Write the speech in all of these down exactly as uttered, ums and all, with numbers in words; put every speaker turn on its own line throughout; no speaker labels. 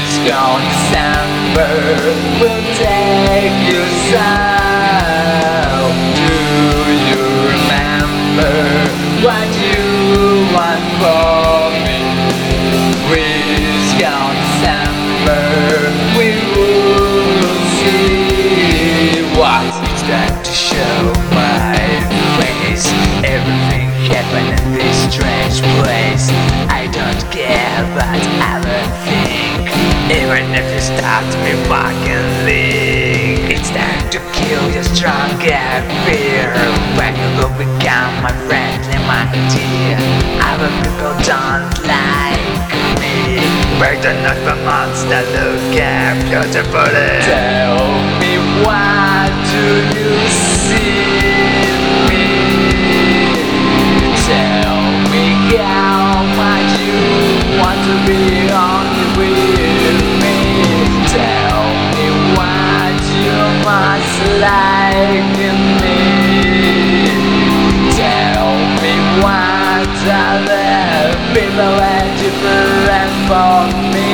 gone December will take you south. Do you remember what you want from me? We's gone December, we will see what it's time to show my face. Everything happened in this strange place. I don't care about other things, even if you start me fucking leak. It's time to kill your stronger fear. When you will become my friendly, my dear. Other people don't like me. Better not the monster, look at beautifully. Tell me, what do you see in me? Tell me how much you want to be only with me. Tell me what you must like in me. Tell me what other people are different from me.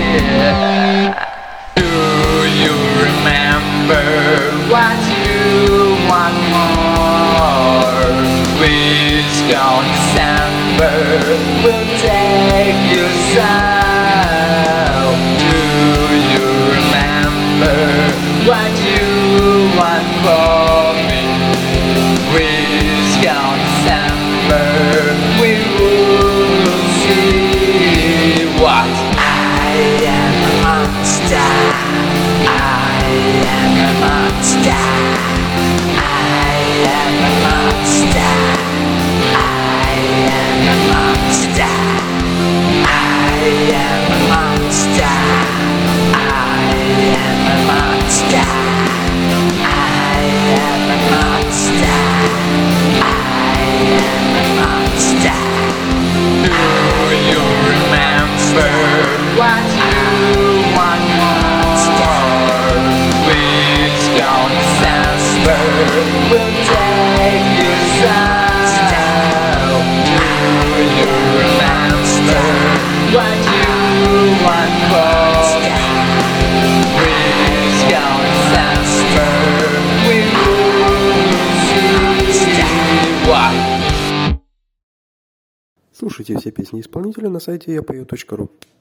Do you remember what you want more? We's gone December will take you south. Do you remember what you want from me? We's gone December, we will see what. I am a monster, I am a monster, I am a monster, I am a monster, I am a monster, I am a monster, I am a monster, I am a monster. Do you remember what you want more? We's gone December will take you south. Do you remember what you want more? We's gone December, we will see what.
Слушайте все песни исполнителя на сайте я пою точка ру.